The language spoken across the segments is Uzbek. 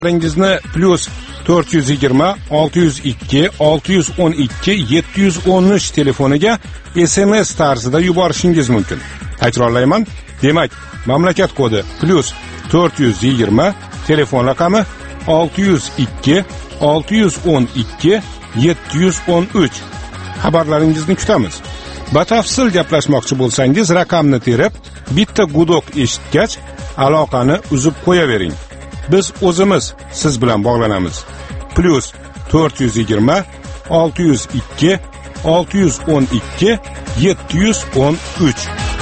Ringizni +420 602 612 713 telefoniga SMS tarzida yuborishingiz mumkin. Takrorlayman. Demak, mamlakat kodi +420, telefon raqami 602 612 713. Xabarlaringizni kutamiz. Batafsil gaplashmoqchi bo'lsangiz, raqamni terib, bitta gudok eshitgach, aloqani uzib qo'yavering. Biz o'zimiz siz bilan bog'lanamiz. +420 602 612 713.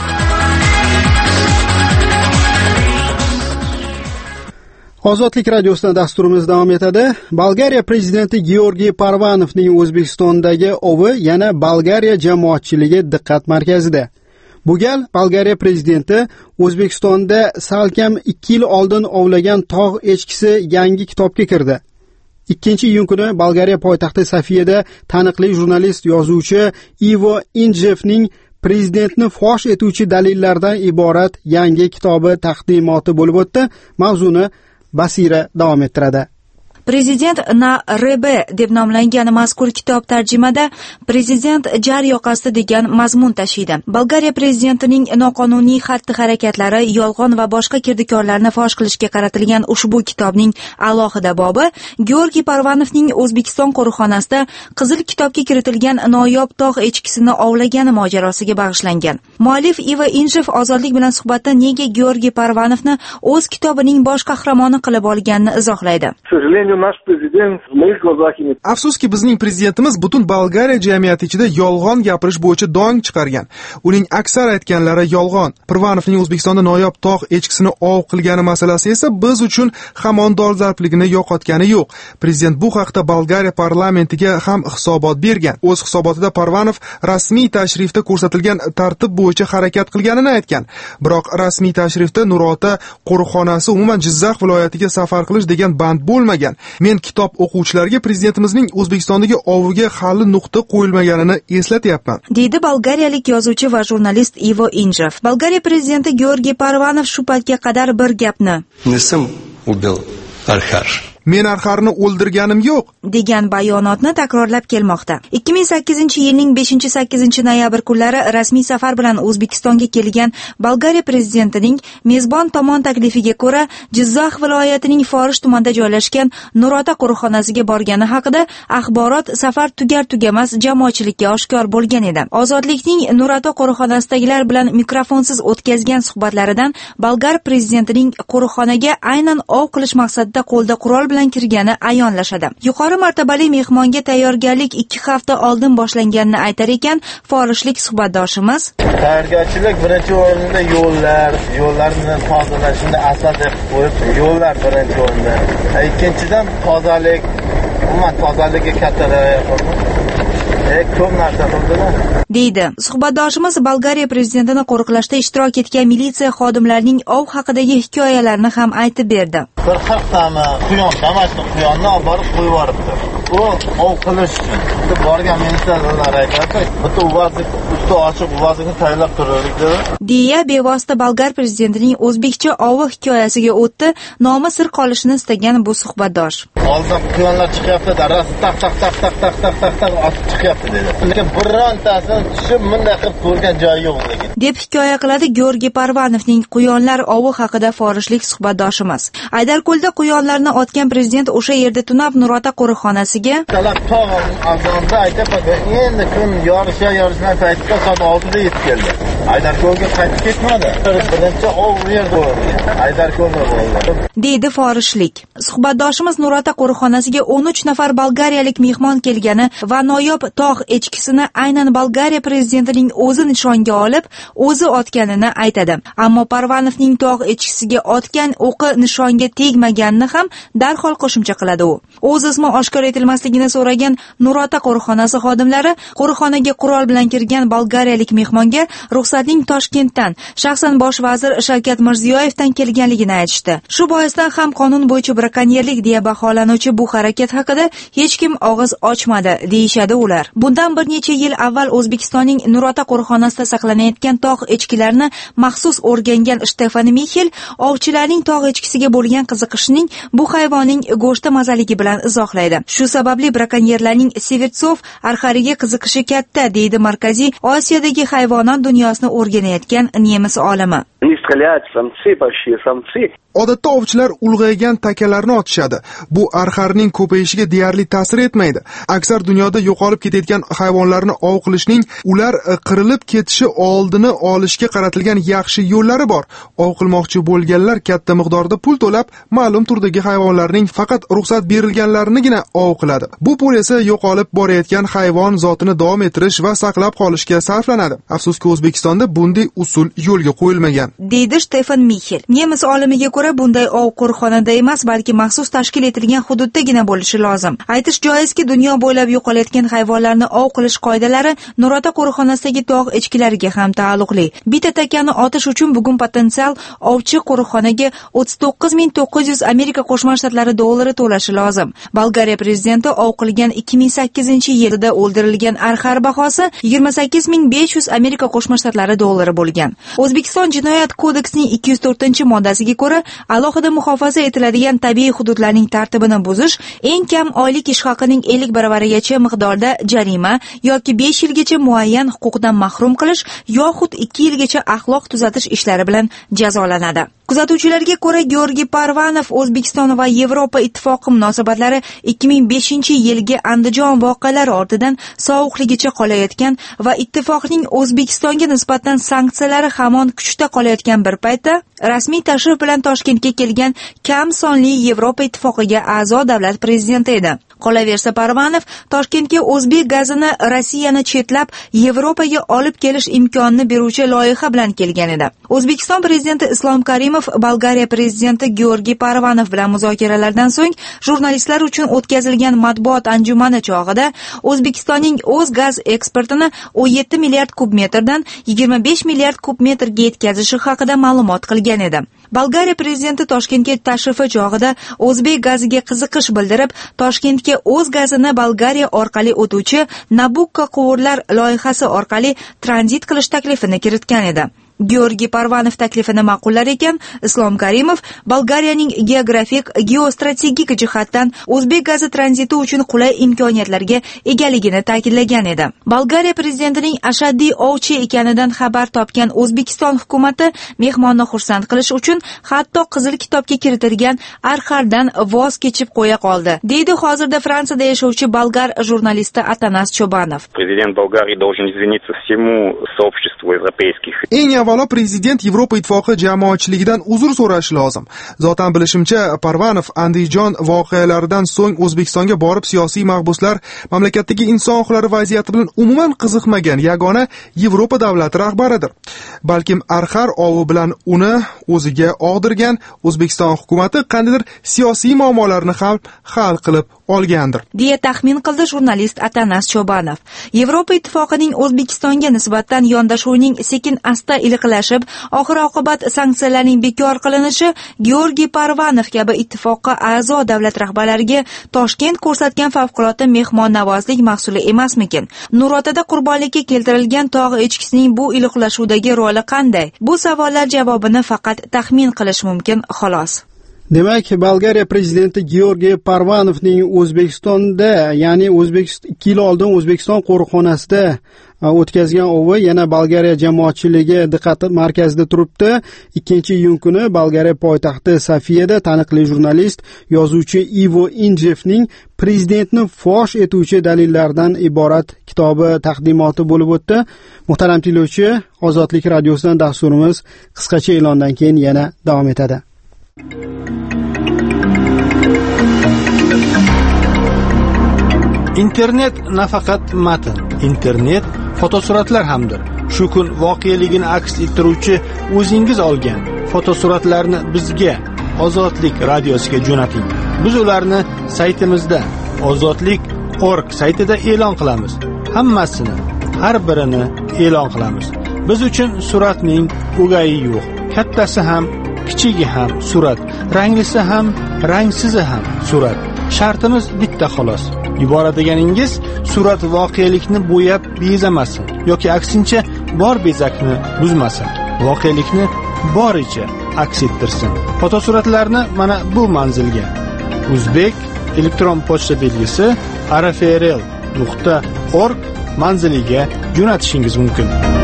Ozodlik radiosida dasturimiz davom etadi. Bolgariya prezidenti Georgiy Parvanovning O'zbekistondagi ovi yana Bolgariya jamoatchiligi diqqat markazida. Bu gal Bolgariya prezidenti O'zbekistonda salkam 2 yil oldin ovlagan tog' echkisi yangi kitobga kirdi. 2-iyun kuni Bolgariya poytaxti Sofiyada taniqli jurnalist yozuvchi Ivo Injevning prezidentni fosh etuvchi dalillardan iborat yangi kitobi taqdimoti bo'lib o'tdi. Mavzuni Basira davom ettiradi. Prezident na RB deb nomlangan mazkur kitob tarjimada prezident jar yoqasida degan mazmun tashiydi. Bolgariya prezidentining noqonuniy xatti-harakatlari, yolg'on va boshqa kirdikorlarni fosh qilishga qaratilgan ushbu kitobning alohida bobi Georgiy Parvanovning O'zbekiston qo'riqxonasida Qizil kitobga kiritilgan noyob tog' echkisini ovlagani mojarosiga bag'ishlangan. Muallif Ivo Injev Ozodlik bilan suhbatda nega Georgiy Parvanovni o'z kitobining bosh qahramoni qilib olganini izohlaydi. Afsuski bizning prezidentimiz butun Bolgariya jamiyati ichida yolg'on gapirish bo'yicha dong chiqargan. Uning aksar aytganlari yolg'on. Parvanovning O'zbekistonda noyob tog' echkisini ov qilgani masalasi esa biz uchun hamon dolzarbligini yo'qotgani yo'q. Prezident bu haqda Bolgariya parlamentiga ham hisobot bergan. O'z hisobotida Parvanov rasmiy tashrifda ko'rsatilgan tartib bo'yicha harakat qilganini aytgan. Biroq rasmiy tashrifda Nurota qo'riqxonasi umuman Jizzax viloyatiga safar qilish degan band bo'lmagan. Men kitob o'quvchilarga prezidentimizning O'zbekistondagi oviga hali nuqta qo'yilmaganini eslatyapman, deydi bolgariyalik yozuvchi va jurnalist Ivo Injev. Bolgariya prezidenti Georgiy Parvanov shu paytga qadar bir gapni men Arxarni o'ldirganim yo'q degan bayonotni takrorlab kelmoqda. 2008-yilning 5-8 noyabr kunlari rasmiy safar bilan O'zbekistonga kelgan Bolgariya prezidentining mezbon tomon taklifiga ko'ra Jizzax viloyatining Forish tumanida joylashgan Nurota qo'riqxonasiga borgani haqida axborot safar tugar-tugamas jamoatchilikka oshkor bo'lgan edi. Ozodlikning Nurota qo'riqxonasidagilar bilan mikrofonsiz o'tkazgan suhbatlaridan Bolgar prezidentining qo'riqxonaga aynan ov qilish maqsadida qo'lda qurol bilan kirgani ayonlashadi. Yuqori martabali mehmonga tayyorgarlik 2 hafta oldin boshlanganini aytar ekan forishlik suhbatdoshimiz. Tayyorgarchilik birinchi o'rinda yo'llarni tozalashni asas qilib qo'yib, yo'llar birinchi o'rinda. Ikkinchidan tozalik, umuman tozalikka katta rioya qilib ko'p narsa qildilar, deydi. Suhbatdoshimiz Bolgariya prezidentini qo'riqlashda ishtirok etgan militsiya xodimlarining ov haqidagi hikoyalarini ham aytib berdi. Bir 40 tani quyon, damashq quyonni olib borib qo'yib yuboribdi. U ov qilish uchun borgan militsiyalar aytadi, bitta usti ochiq uvozini tayyorlab turdik dedi. deya bevosita Bolgar prezidentining o'zbekcha ovi hikoyasiga o'tdi. Nomi sir qolishini istagan bu suhbatdosh. Oldin quyonlar chiqyapti, darasi taq otib chiqyapti dedi. Lekin birontasini tushib bunday qilib ko'rgan joyi yo'q dedi, deb hikoya qiladi Georgiy Parvanovning quyonlar ovi haqida forishlik suhbatdoshimiz. Aydarko'lda quyonlarni otgan prezident o'sha yerda tunab Nurota qo'riqxonasiga azonda aytadi, endi kun yorishgan paytda soat 6 da yetib keldi. Aydarko'lga qaytib ketmadi. Birinchi ov u yerda bo'ldi. Aydarko'lda bo'ldi, deydi forishlik. Suhbatdoshimiz Nurota qo'riqxonasiga 13 nafar bolgariyalik mehmon kelgani va noyob tog' echkisini aynan Bolgariya prezidentining o'zi nishonga olib, o'zi otganini aytadi. Ammo Parvanovning tog' echkisiga otgan o'qi nishonga tegmaganini ham darhol qo'shimcha qiladi u. O'z ismi oshkor etilmasligini so'ragan Nurota qo'riqxonasi xodimlari qo'riqxonaga qurol bilan kirgan bolgariyalik mehmonga ruxsatning Toshkentdan, shaxsan bosh vazir Shavkat Mirziyoyevdan kelganligini aytishdi. Shu boisdan ham qonun bo'yicha brakonyerlik deya baholanib hisoblanuvchi bu harakat haqida hech kim og'iz ochmadi, deyishadi ular. Bundan bir necha yil avval O'zbekistonning Nurota qo'riqxonasida saqlanayotgan tog' echkilarini maxsus o'rgangan Stefan Mixel ovchilarning tog' echkisiga bo'lgan qiziqishining bu hayvonning go'shti mazaligi bilan izohlaydi. Shu sababli brakonyerlarning Sevetsov arxariga qiziqishi katta, deydi Markaziy Osiyodagi hayvonot dunyosini o'rganayotgan nemis olimi. Odatda ovchilar ulg'aygan takalarni otishadi. Bu arxarning ko'payishiga deyarli ta'sir etmaydi. Aksar dunyoda yo'qolib ketayotgan hayvonlarni ov qilishning ular qirilib ketishi oldini olishga qaratilgan yaxshi yo'llari bor. Ov qilmoqchi bo'lganlar katta miqdorda pul to'lab, ma'lum turdagi hayvonlarning faqat ruxsat berilganlarinigina ov qiladi. Bu pul esa yo'qolib borayotgan hayvon zotini davom ettirish va saqlab qolishga sarflanadi. Afsuski, O'zbekistonda bunday usul yo'lga qo'yilmagan, deydi Stefan Mixel. Nemis olimiga ko'ra, bunday ov qo'riqxonada emas, balki maxsus tashkil etilgan hududdagina bo'lishi lozim. Aytish joizki, dunyo bo'ylab yo'qolayotgan hayvonlarni ov qilish qoidalari Nurota qo'riqxonasidagi tog' echkilariga ham taalluqli. Bitta takani otish uchun bugun potensial ovchi qo'riqxonaga 39.900 Amerika Qo'shma Shtatlari dollari to'lashi lozim. Bolgariya prezidenti ov qilgan 2008-yilda o'ldirilgan arxar bahosi 28.500 Amerika Qo'shma Shtatlari dollari bo'lgan. O'zbekiston Jinoyat kodeksining 204-moddasiga ko'ra, alohida muhofaza etiladigan tabiiy hududlarning tartibini buzish eng kam oylik ish haqining 50 baravarigacha miqdorda jarima yoki 5 yilgacha muayyan huquqdan mahrum qilish yoxud 2 yilgacha axloq tuzatish ishlari bilan jazolanadi. Kuzatuvchilarga ko'ra, Georgiy Parvanov O'zbekiston va Yevropa ittifoqi munosabatlari 2005-yilgi Andijon voqealari ortidan sovuqligicha qolayotgan va ittifoqning O'zbekistonga nisbatan sanksiyalari hamon kuchda qolayotgan bir paytda rasmiy tashrif bilan Toshkentga kelgan kam sonli Yevropa ittifoqiga a'zo davlat prezidenti edi. Qolaversa, Parvanov Toshkentga o'zbek gazini Rossiyani chetlab Yevropaga olib kelish imkonini beruvchi loyiha bilan kelgan edi. O'zbekiston prezidenti Islom Karimov Bolgariya prezidenti Georgiy Parvanov bilan muzokaralardan so'ng jurnalistlar uchun o'tkazilgan matbuot anjumani chog'ida O'zbekistonning o'z gaz eksportini 17 milliard kub metrdan 25 milliard kub metrga yetkazishi haqida ma'lumot qilgan edi. Bolgariya prezidenti Toshkentga tashrifi chog'ida o'zbek gaziga qiziqish bildirib, Toshkentga o'z gazini Bolgariya orqali o'tuvchi Nabucco quvurlar loyihasi orqali tranzit qilish taklifini kiritgan edi. Georgiy Parvanov taklifini ma'qullar ekan, Islom Karimov Bolgariyaning geografik, geostrategik jihatdan o'zbek gazi tranziti uchun qulay imkoniyatlarga egaligini ta'kidlagan edi. Bolgariya prezidentining ashaddiy ovchi ekanidan xabar topgan O'zbekiston hukumatı mehmonni xursand qilish uchun hatto qizil kitobga kiritilgan arxardan voz kechib qo'ya qoldi, deydi hozirda Fransiyada yashovchi bolgar jurnalisti Atanas Chobanov. Prezident Bolgariya должен извиниться всему сообществу европейских. Avvalo prezident Yevropa ittifoqi jamoatchiligidan uzr so'rashi lozim. Zotan bilishimcha, Parvanov Andijon voqealaridan so'ng O'zbekistonga borib siyosiy mahbuslar, mamlakatdagi inson huquqlari vaziyati bilan umuman qiziqmagan yagona Yevropa davlati rahbaridir. Balkim arxar ovi bilan uni o'ziga og'dirgan O'zbekiston hukumatı qandaydir siyosiy muammolarni ham hal qilib olgandir, deya taxmin qildi jurnalist Atanas Chobanov. Yevropa ittifoqining O'zbekistonga nisbatan yondashuvining sekin-asta iliqlashib, oxir-oqibat sanksiyalarning bekor qilinishi Georgiy Parvanov kabi ittifoqqa a'zo davlat rahbarlariga Toshkent ko'rsatgan favqulodda mehmonnavozlik mahsuli emasmikin? Nurotada qurbonlikka keltirilgan tog' echkisining bu iliqlashuvdagi roli qanday? Bu savollar javobini faqat taxmin qilish mumkin, xolos. Demak, Bolgariya prezidenti Georgiy Parvanovning O'zbekistonda, ya'ni 2 yil oldin O'zbekiston qo'riqxonasida o'tkazgan ovi yana Bolgariya jamoatchiligi diqqati markazida turibdi. 2-iyun kuni Bolgariya poytaxti Sofiyada taniqli jurnalist, yozuvchi Ivo Injevning prezidentni fosh etuvchi dalillardan iborat kitobi taqdimoti bo'lib o'tdi. Muhtaram tinglovchi, Ozodlik radiosidan dasturimiz qisqacha e'londan keyin yana davom etadi. Internet nafaqat matn, internet fotosuratlar hamdir. Shu kun voqeligini aks ettiruvchi o'zingiz olgan fotosuratlarni bizga Ozodlik radiosiga jo'nating. Biz ularni saytimizda ozodlik.org saytida e'lon qilamiz. Hammasini, har birini e'lon qilamiz. Biz uchun suratning o'gayi yo'q. Kattasi ham, kichigi ham surat, ranglisi ham, rangsizi ham surat. Shartimiz bitta xolos. Yuboradiganingiz surat voqelikni bo'yab bezamasin yoki aksincha bor bezakni buzmasin. Voqelikni boricha aks ettirsin. Fotosuratlarni mana bu manzilga Uzbek elektron pochta belgisi arafrl.org manziliga jo'natishingiz mumkin.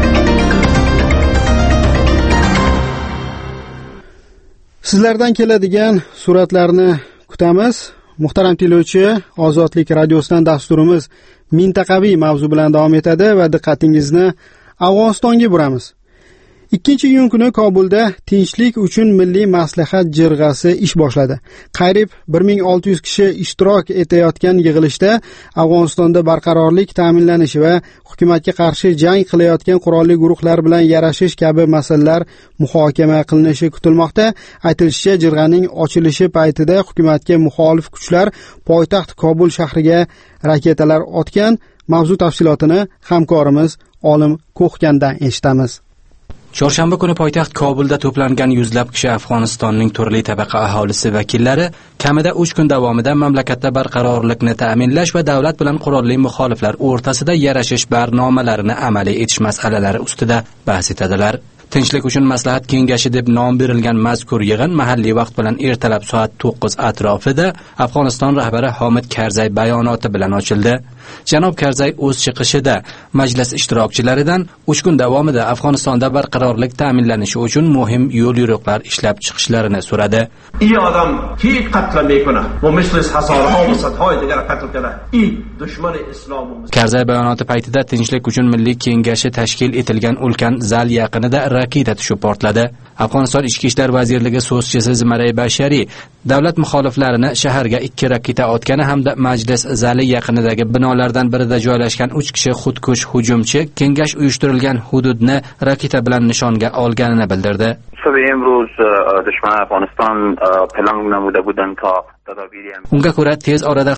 Sizlardan keladigan suratlarni kutamiz. Muhtaram tinglovchi, Ozodlik radiosidan dasturimiz mintaqaviy mavzu bilan davom etadi va diqqatingizni Afg'onistonga buramiz. 2-iyun kuni Kobulda tinchlik uchun milliy maslahat jirg'asi ish boshladi. Qariyb 1600 kishi ishtirok etayotgan yig'ilishda Afg'onistonda barqarorlik ta'minlanishi va hukumatga qarshi jang qilayotgan qurolli guruhlar bilan yarashish kabi masalalar muhokama qilinishi kutilmoqda. Aytilishicha, jirg'aning ochilishi paytida hukumatga muxolif kuchlar poytaxt Kobul shahriga raketalar otgan. Mavzu tafsilotini hamkorimiz Olim Ko'xgandan eshitamiz. Chorshanba kuni poytaxt Kobulda to'plangan yuzlab kishi Afg'onistonning turli tabaqa aholisi vakillari kamida 3 kun davomida mamlakatda barqarorlikni ta'minlash va davlat bilan qurolli muxoliflar o'rtasida yarashish barnomalarini amaliy etish masalalari ustida bahs etadilar. Tinchlik uchun maslahat kengashi deb nom berilgan mazkur yig'in mahalliy vaqt bilan ertalab soat 9 atrofida Afg'oniston rahbari Hamid Karzay bayonoti bilan ochildi. Janob Karzay o'z chiqishida majlis ishtirokchilaridan 3 kun davomida Afg'onistonda barqarorlik ta'minlanishi uchun muhim yo'l yo'riqlar ishlab chiqishlarini so'radi. این آدم هیچ قتل میکنه و مثل حصارها و صدهای دیگر قتل کرده. این دشمن اسلام و Karzay bayonoti paytida tinchlik uchun milliy kengashi tashkil etilgan ulkan zal yaqinida raketa tushib portladi. Afg'oniston Ichki ishlar vazirligi so'zchisi Zmaray Bashari davlat muxoliflarini shaharga 2 raketa otgani hamda majlis zali yaqinidagi binolardan birida joylashgan 3 kishi xudkush hujumchi kengash uyushtirilgan hududni raketa bilan nishonga olganini bildirdi. امروز دشمن افغانستان پلان نموده بودند تا Unga ko'ra tez orada